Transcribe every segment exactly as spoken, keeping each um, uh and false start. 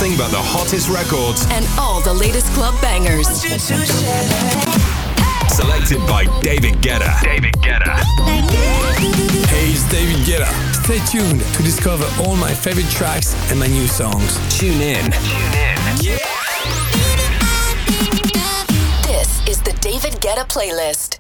nothing but the hottest records and all the latest club bangers. Selected by David Guetta. David Guetta. Hey, it's David Guetta. Stay tuned to discover all my favorite tracks and my new songs. Tune in. Tune in. Yeah. This is the David Guetta playlist.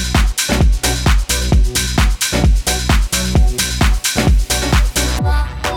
Wow.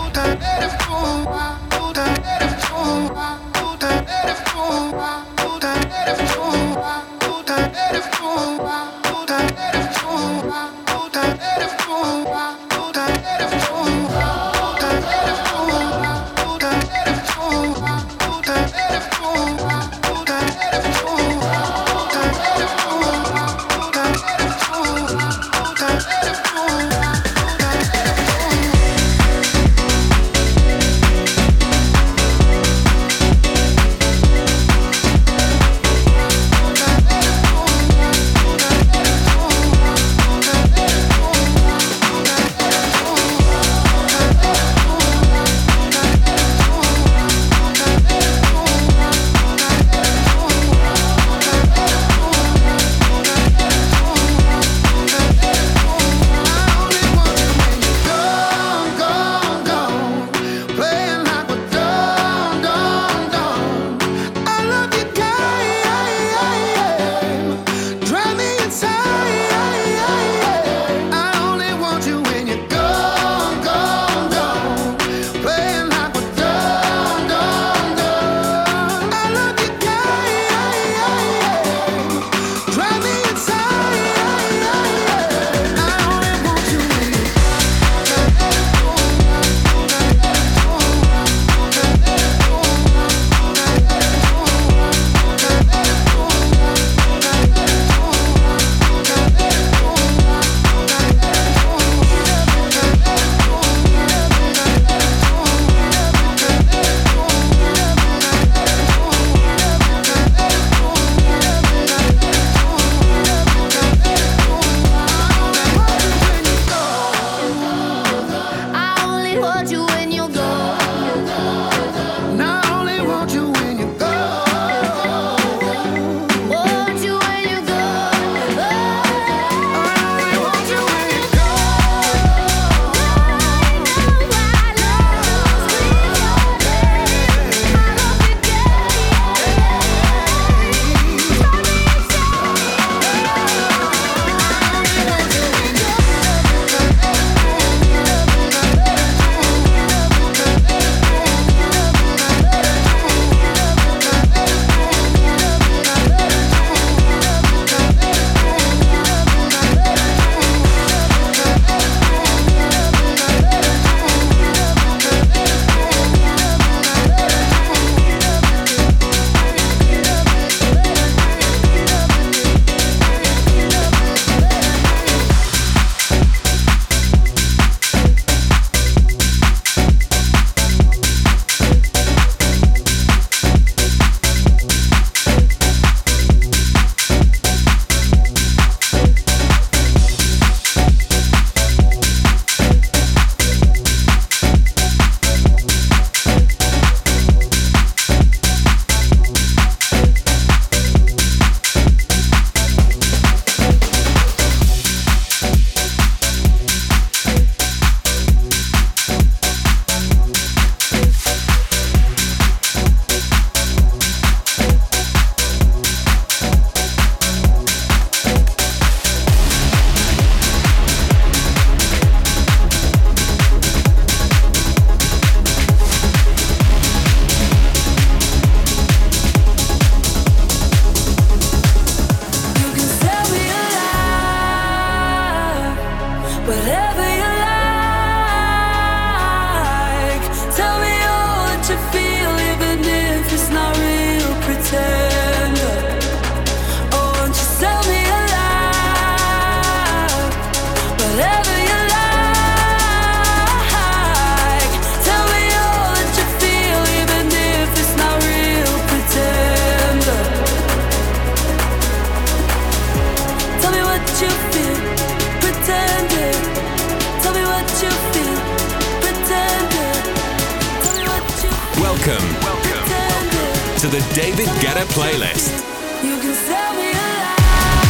the David Guetta playlist. You can sell me alive,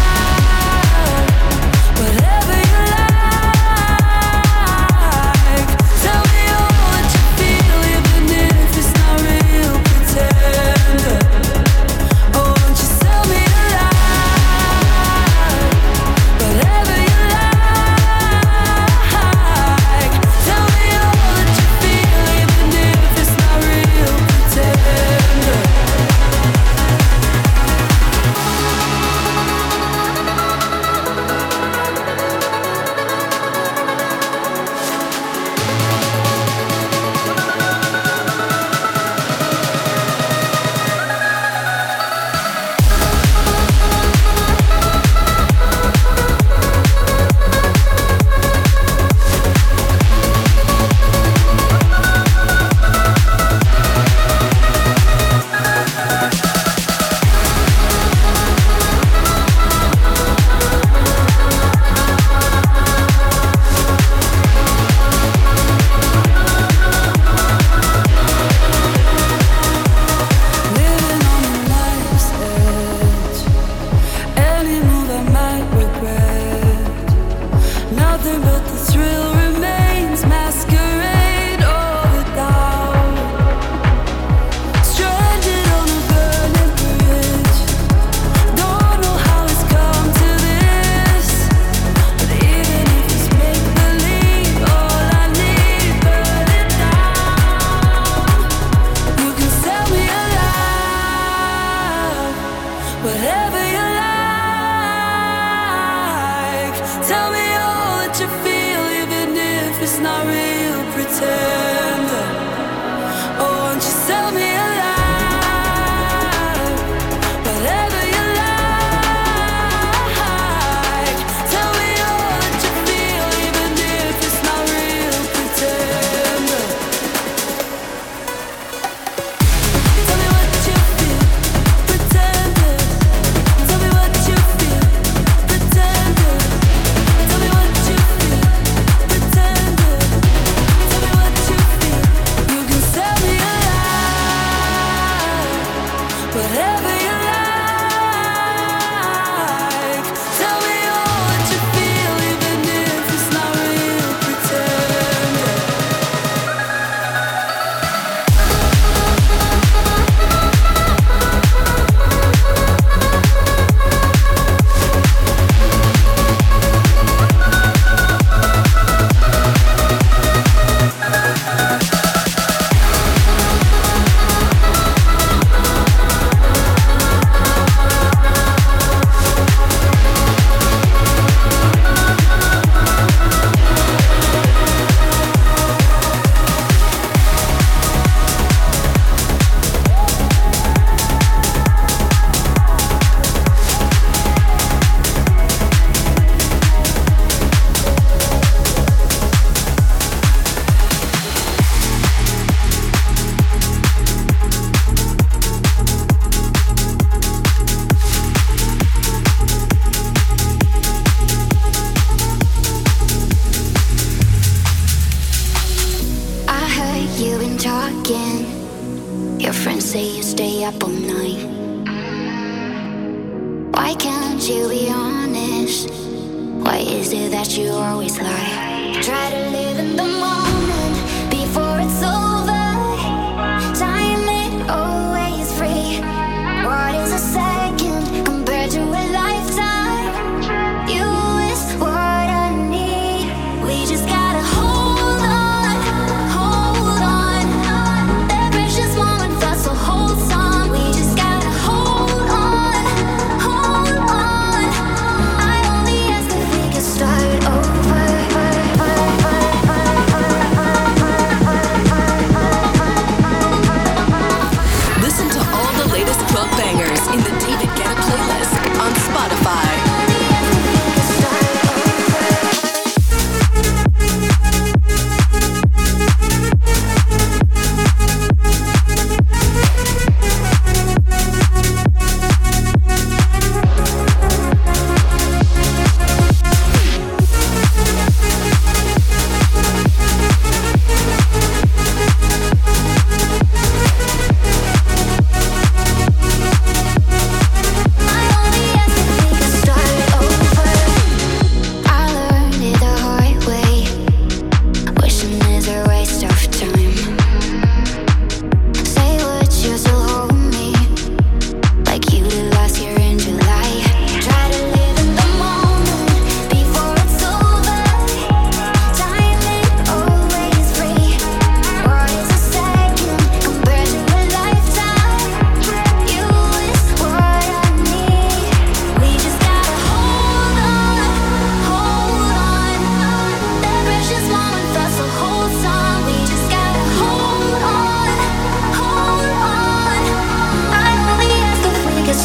whatever you like. Tell me all what you feel, even if it's not real. Pretender. Oh, won't you sell me alive, whatever you like. Tell me all what you feel, even if it's not real. Pretender. Living on a life's edge, any move I might regret. Nothing but the thrill remains, masquerade all the doubt. Stranded on a burning bridge, don't know how it's come to this. But even if it's make believe, all I need, burn it down. You can sell me alive, whatever you like. Tell me all that you feel, even if it's not real. Pretender. Oh, won't you sell me alive, whatever you like. Tell me all that you feel, even if it's not real. Pretender. Tell me what you feel, pretender. Tell me what you feel, pretender. Tell me what you feel, pretender. Tell me what you feel. You can sell me alive, whatever you like. Tell me all what you feel, even if it's not real. Pretender. I heard you been talking. Your friends say you stay up all night. Why can't you be honest? Why is it that you always lie? Try to live in the moment before it's over. Time ain't always free. What is a second compared to a lifetime? You is what I need. We just gotta hold on, hold on. The precious moment felt so wholesome. We just gotta hold on, hold on. I only ask if we can start over. Listen to all the latest club bangers in the David Guetta playlist on Spotify.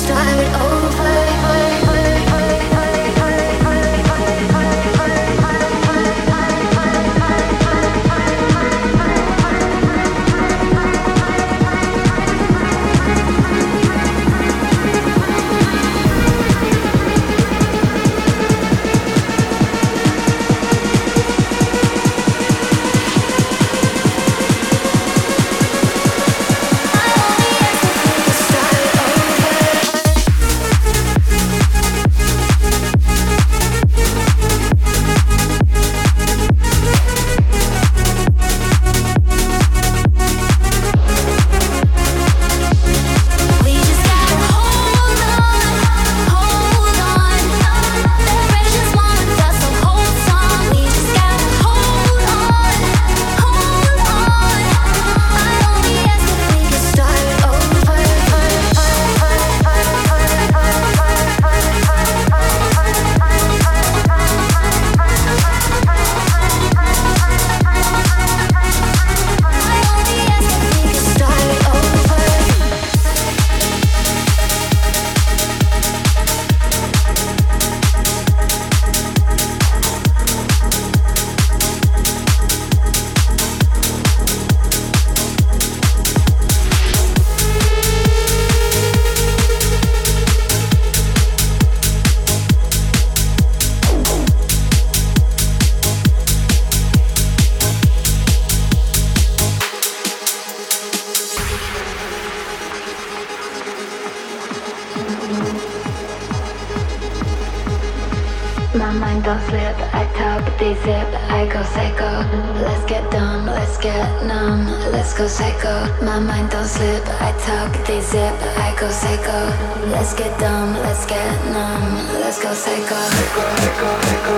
My mind don't slip, I talk, they zip, I go psycho. Let's get dumb, let's get numb, let's go psycho. My mind don't slip, I talk, they zip, I go psycho. Let's get dumb, let's get numb, let's go psycho. Let's go psycho.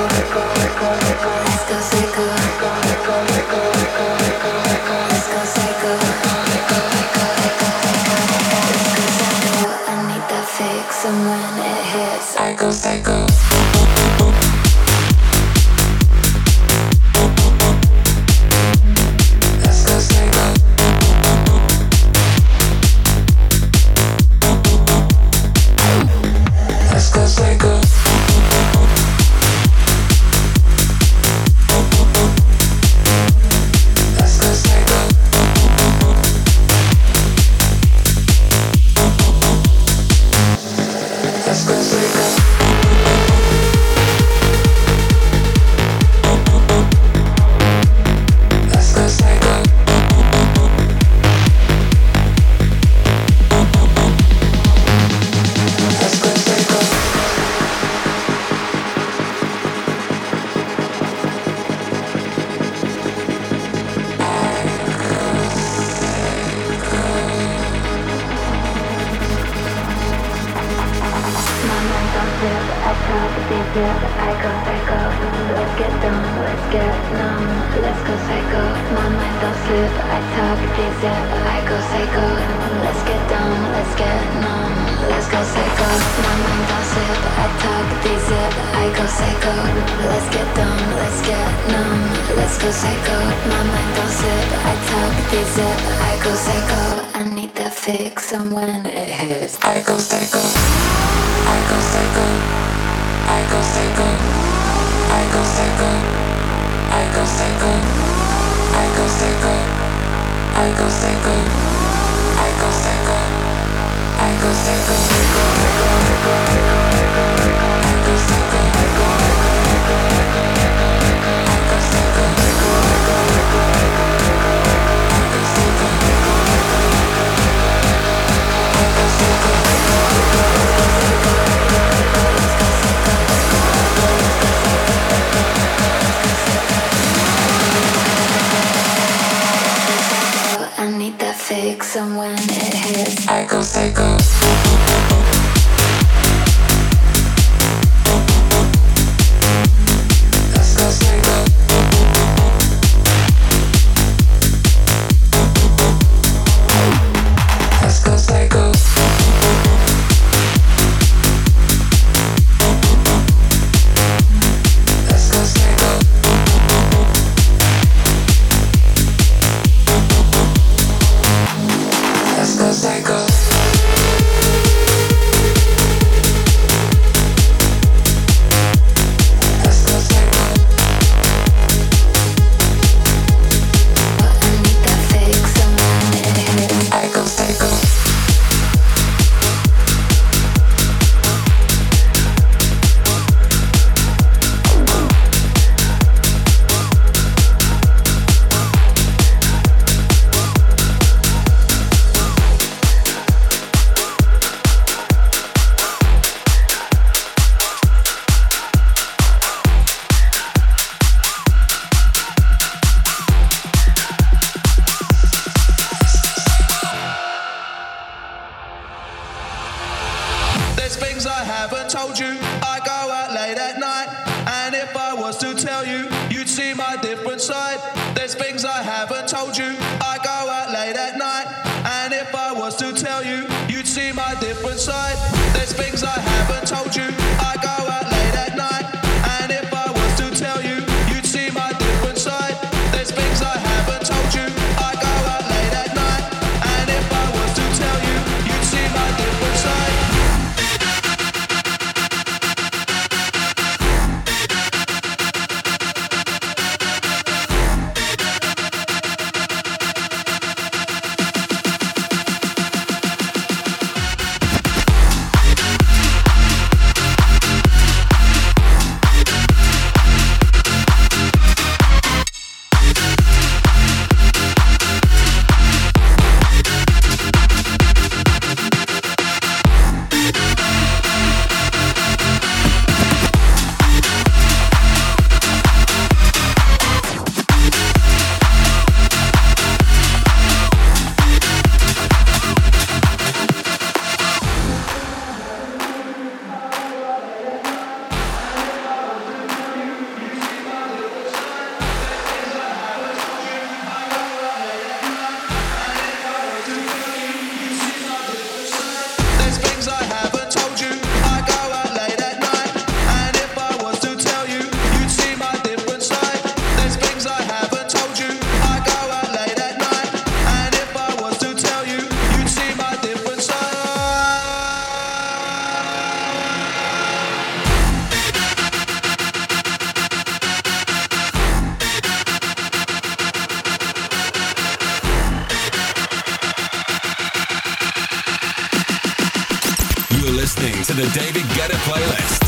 Let's go psycho. I need that fix, and when it hits, I go psycho. And when it hits, I go psycho. I go psycho. I go psycho. I go psycho. I go psycho. I go psycho. I go psycho. I go psycho. I go psycho. I go psycho. I need that fix, and when it hits, I go psycho. things I haven't told you. I go out late at night, and if I was to tell you, you'd see my different side. There's things I haven't told you. I go out late at night, and if I was to tell you, you'd see my different side. There's things I haven't told you. I go out late at night, and if I was to tell you, you'd see my different side. There's things I haven't told you. I go out late at night, and if I was to tell you, you'd see my different side. listening to the David Guetta playlist.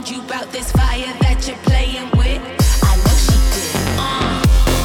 warned you about this fire that you're playing with? I know she did. Uh.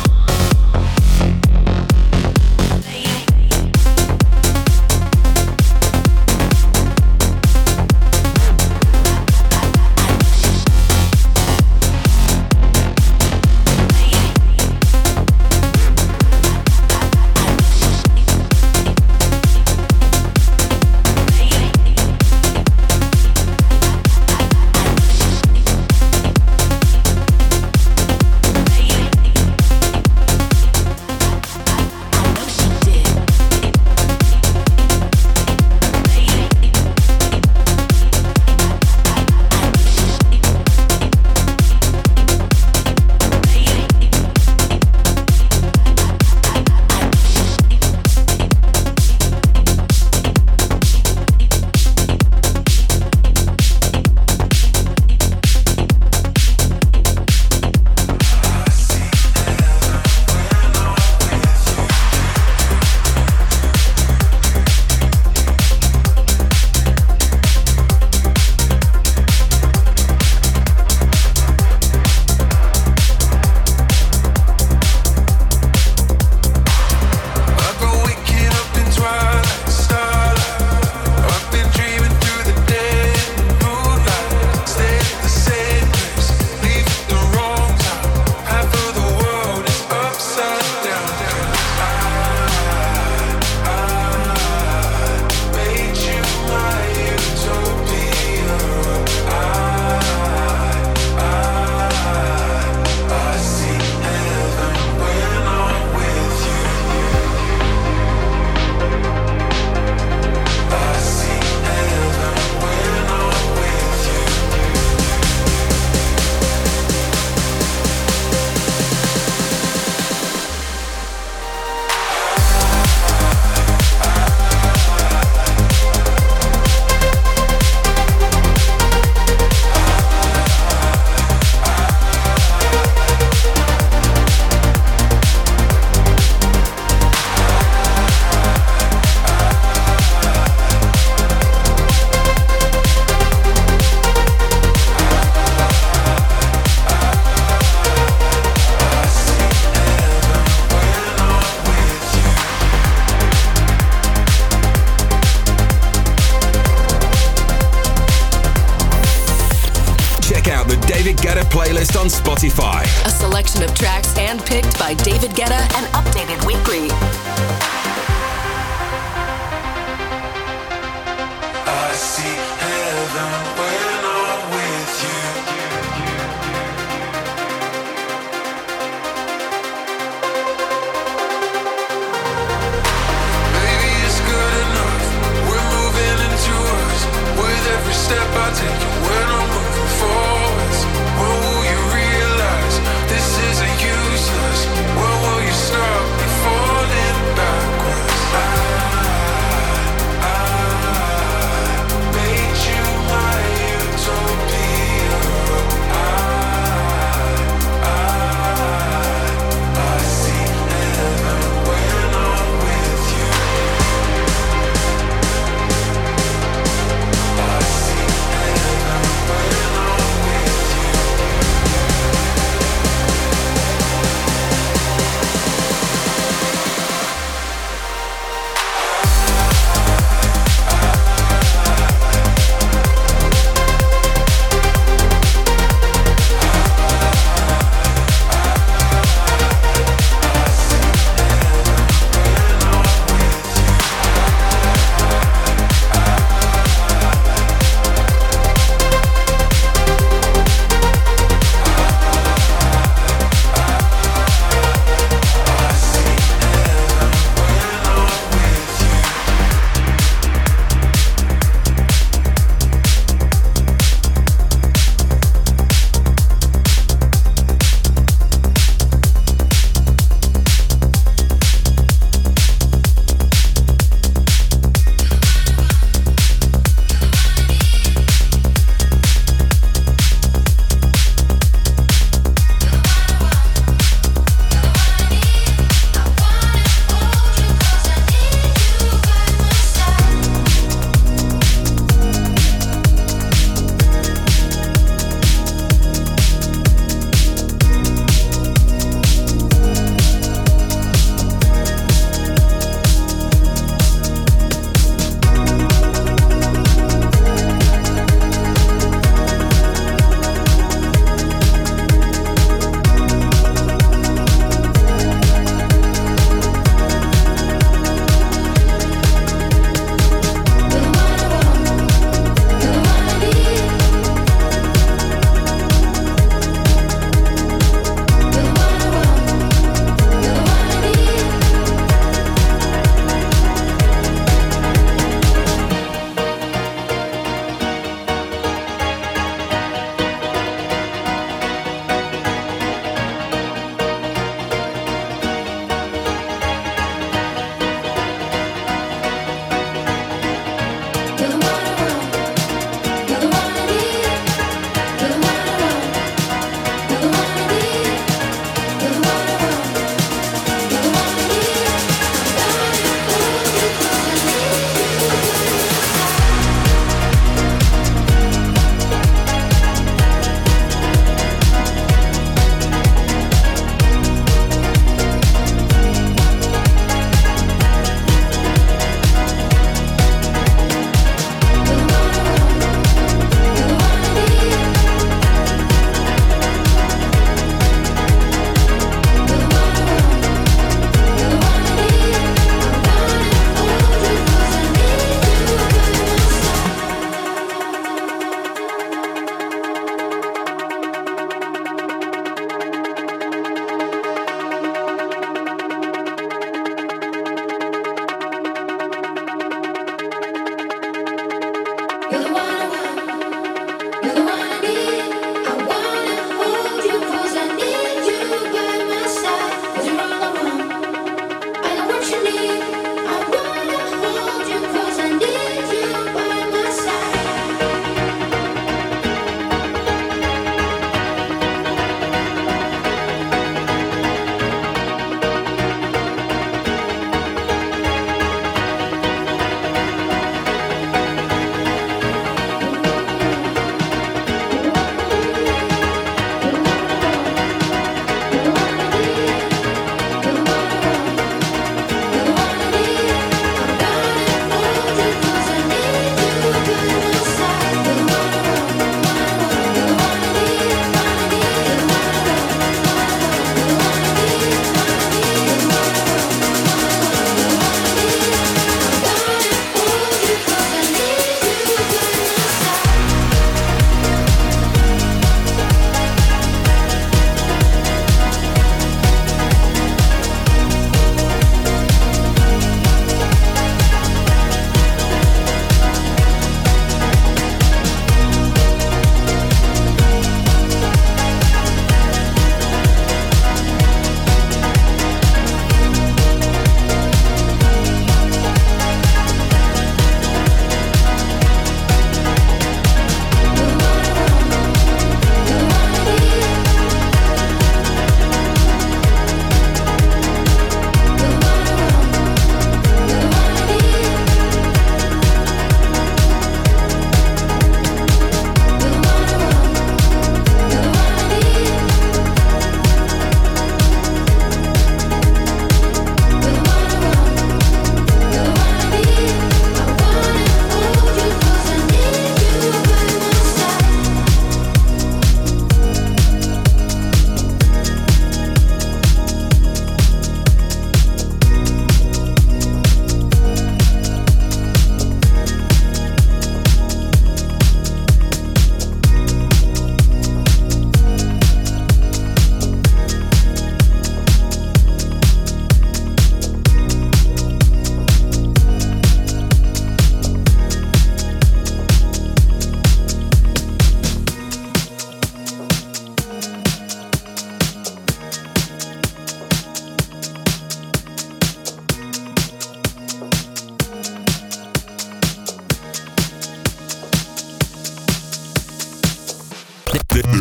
Playlist on Spotify. A selection of tracks handpicked by David Guetta and updated weekly. I see heaven when I'm with you. Maybe it's good enough. We're moving into us. With every step I take, when I'm moving forwards. When will you realize this isn't useless? When will you stop me falling backwards?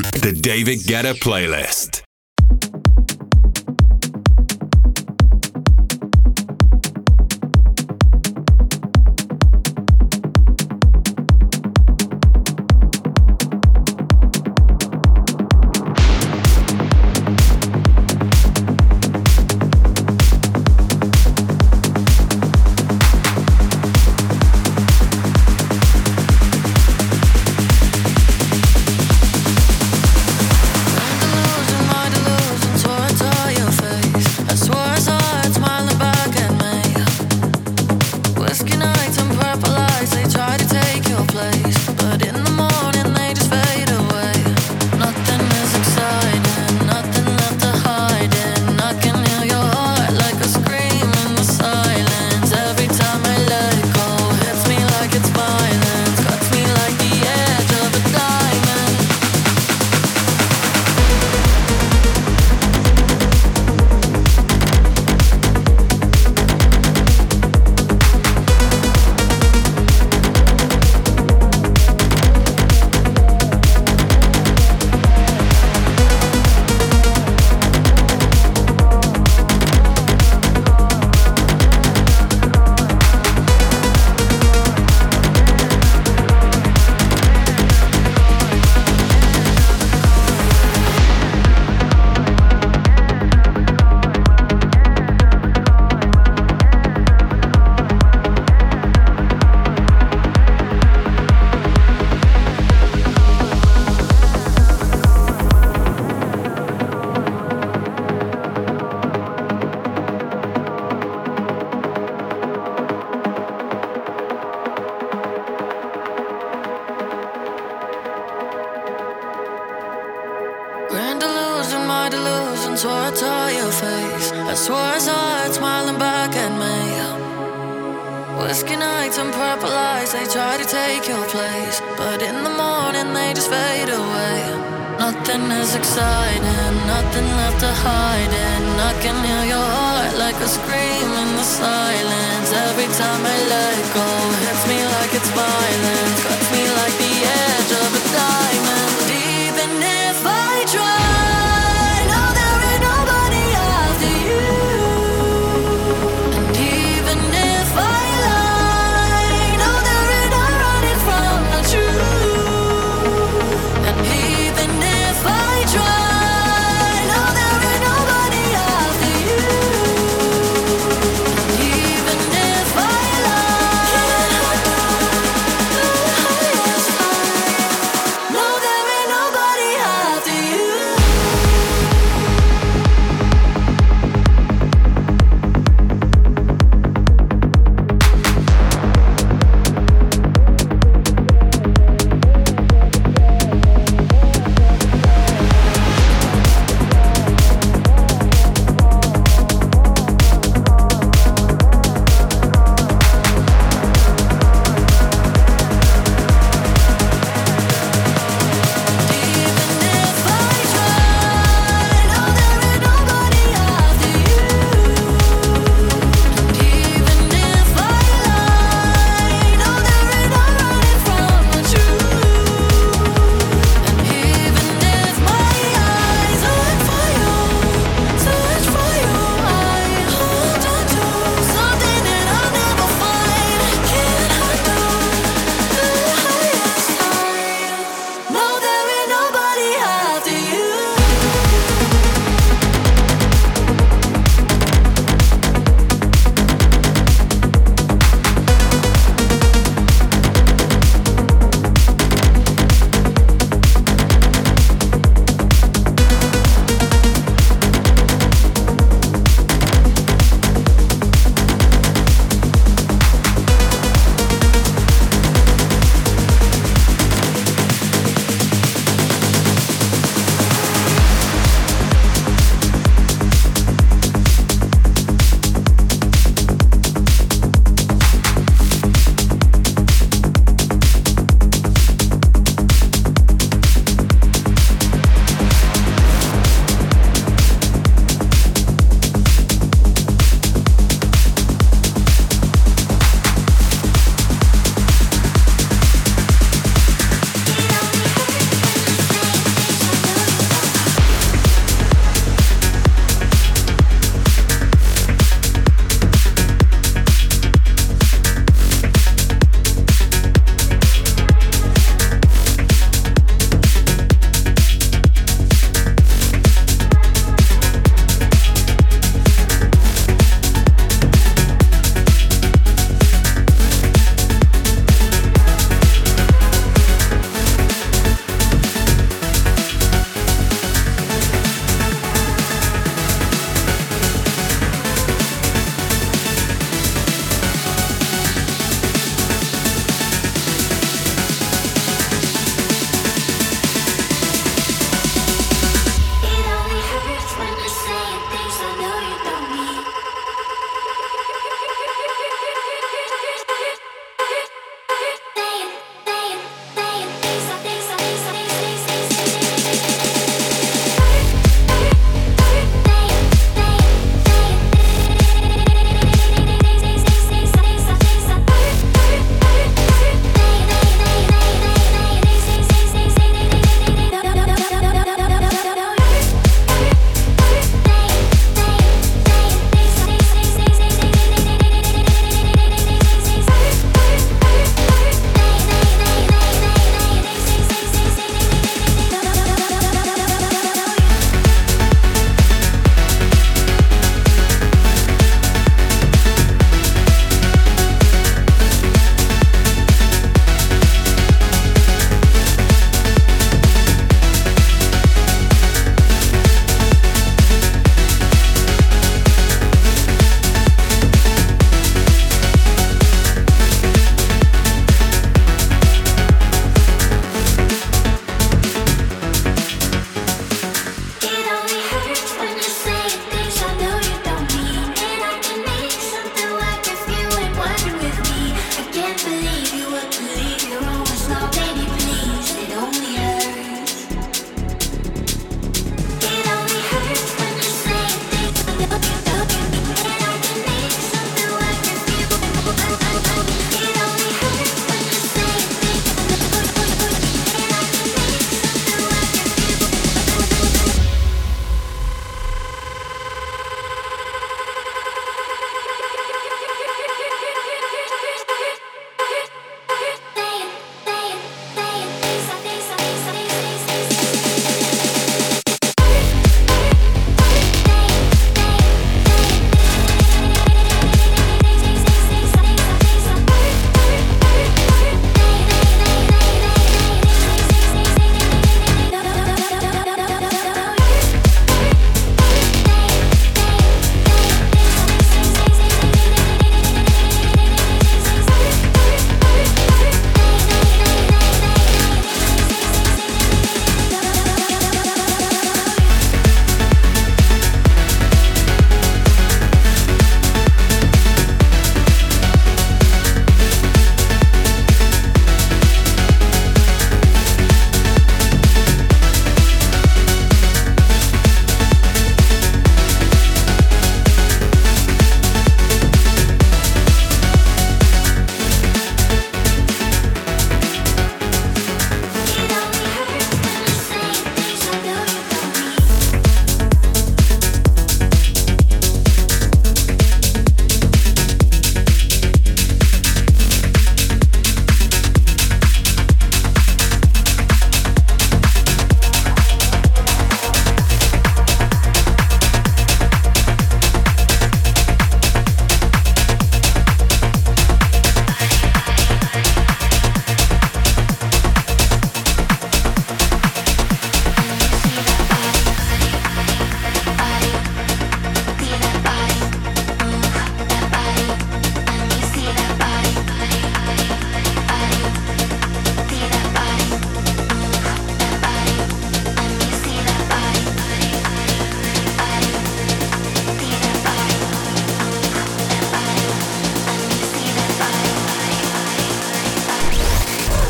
The David Guetta Playlist. Even if I lie,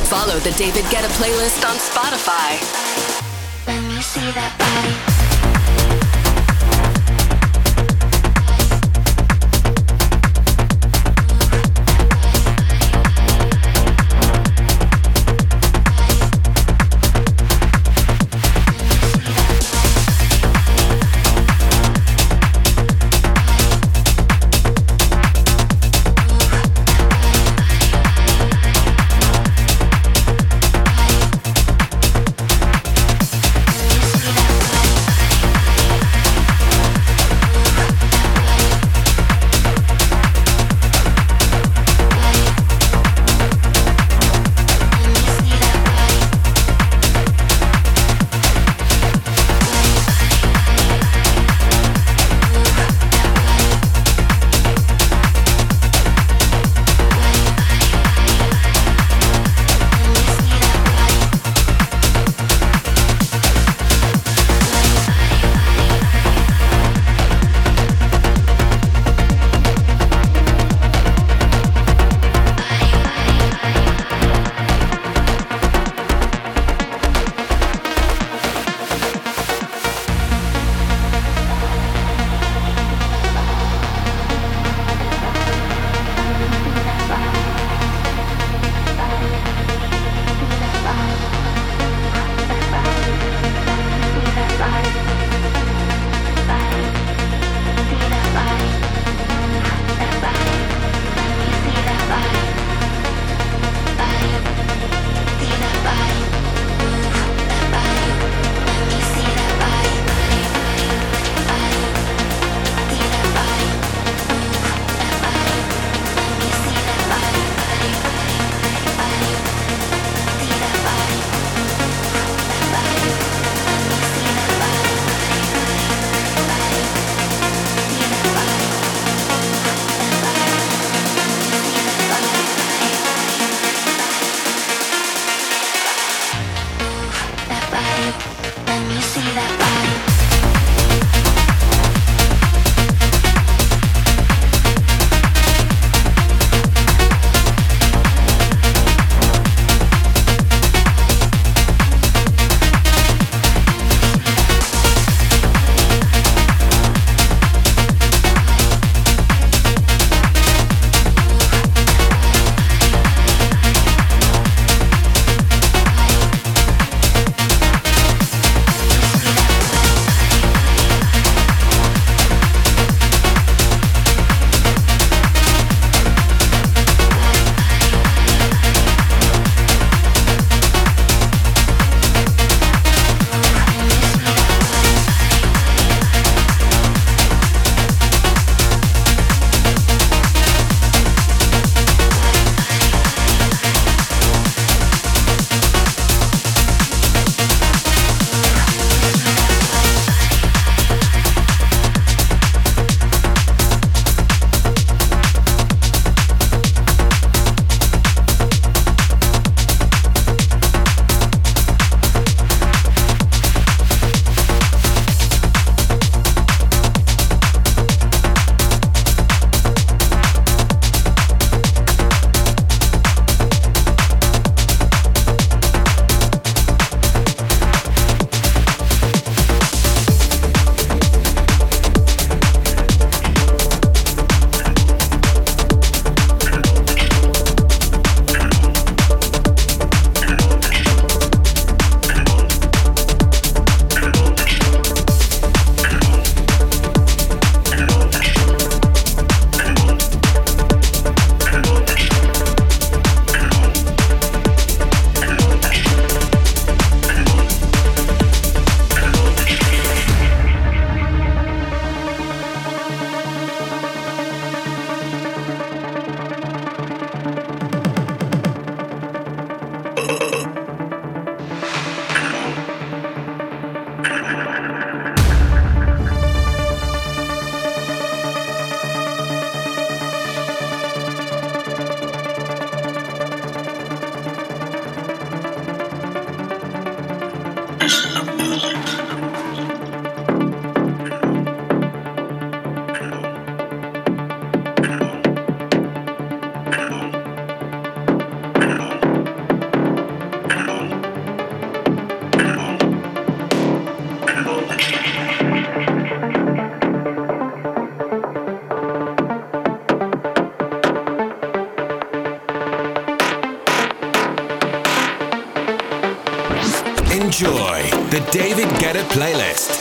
Follow the David Guetta playlist on Spotify. Let me see that body. Let me see that body. Enjoy the David Guetta playlist.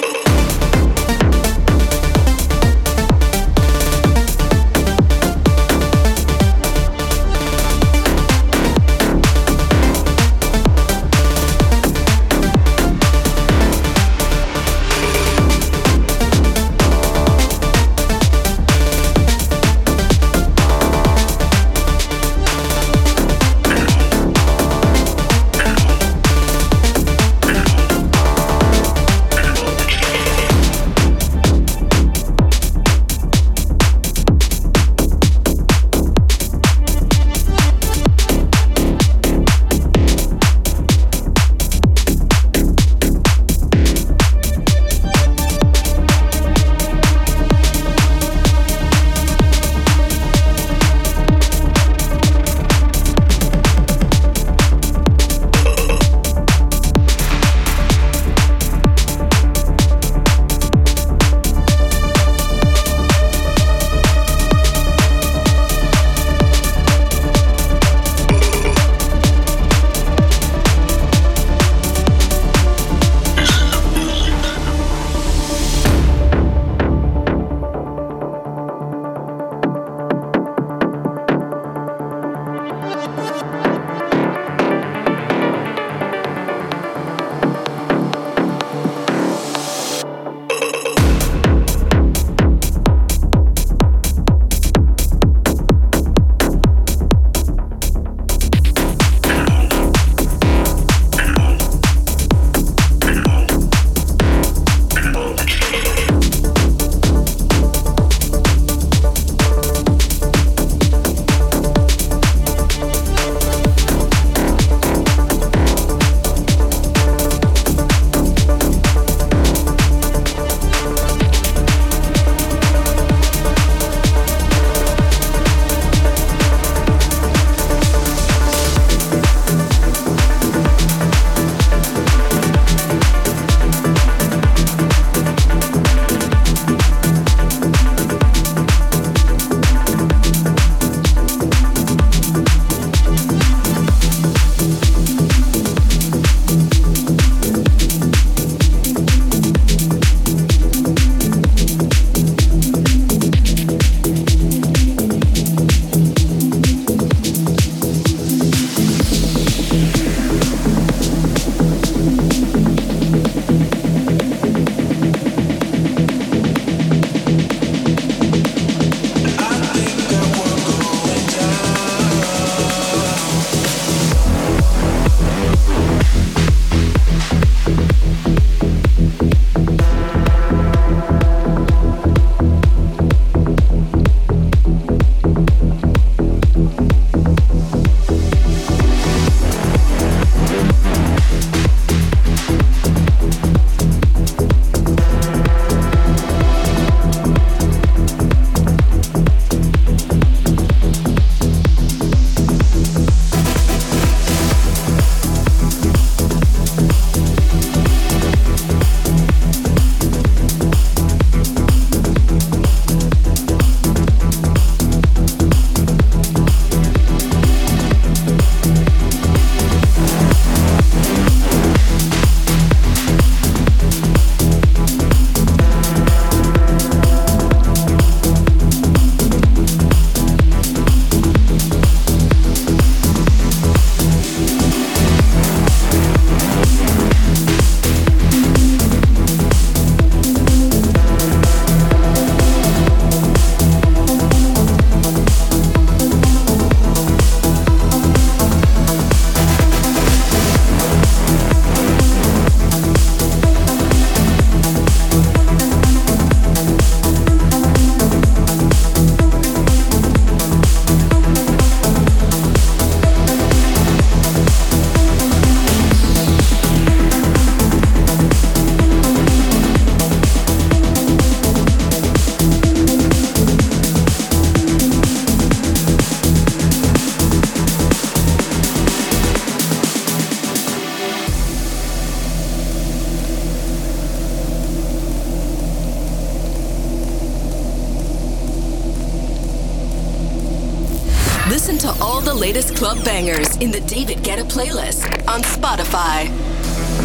Listen to all the latest club bangers in the David Guetta playlist on Spotify.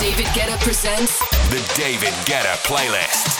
David Guetta presents The David Guetta Playlist.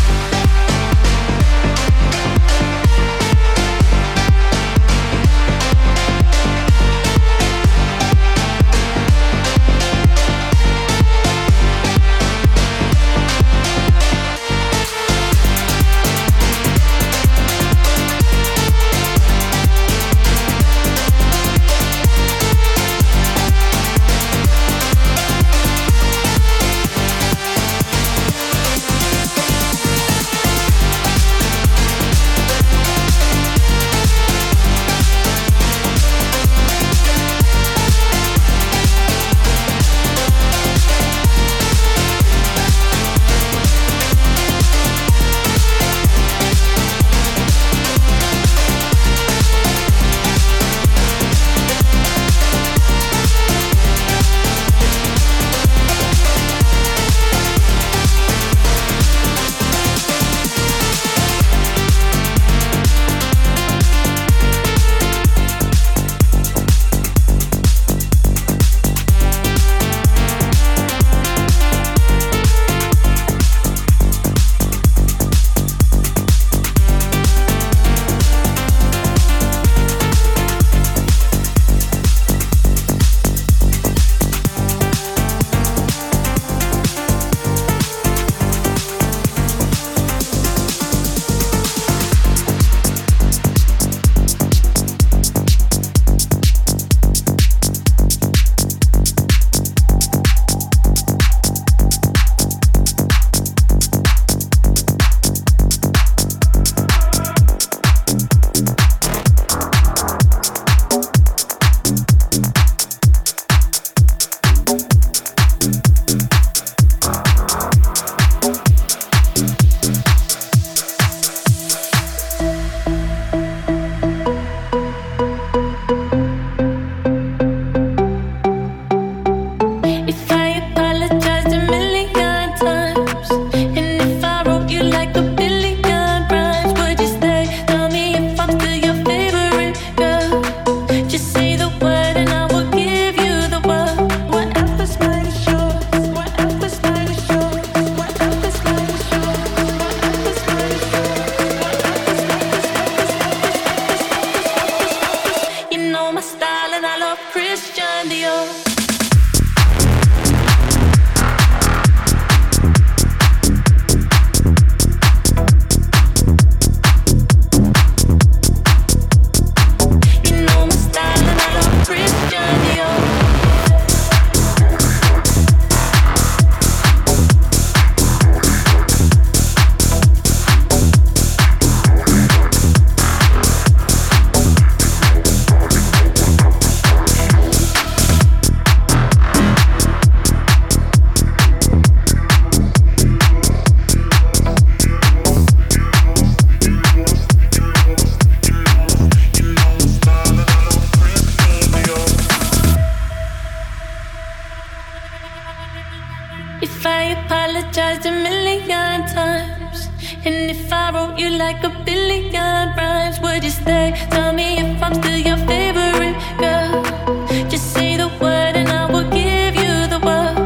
If I apologized a million times, and if I wrote you like a billion rhymes, would you stay? Tell me if I'm still your favorite girl. Just say the word and I will give you the world.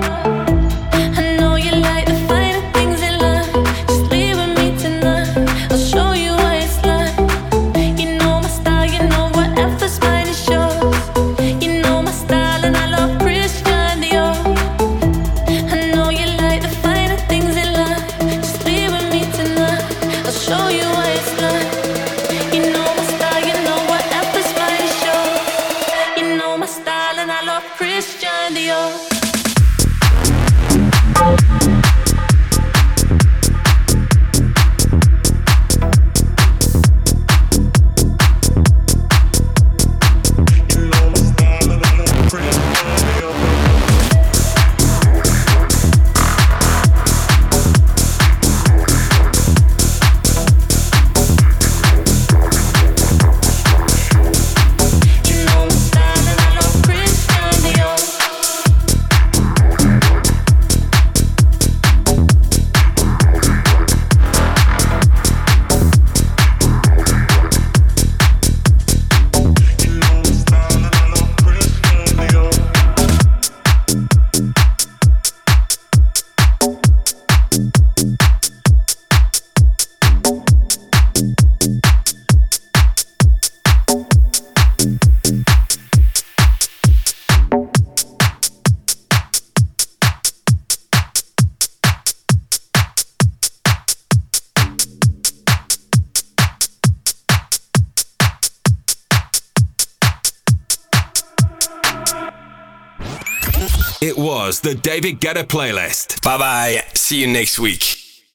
I know you like the finer things in life. Just leave with me tonight, I'll show you what it's like. You know my style, you know whatever's mine is yours. You know my style and I love Christian Dior. I know you like the finer things in life. Just leave with me tonight, I'll show you what it's like. You know my style, you know whatever's mine is yours. You know my style and I love Christian Dior. It was the David Guetta playlist. Bye bye. See you next week.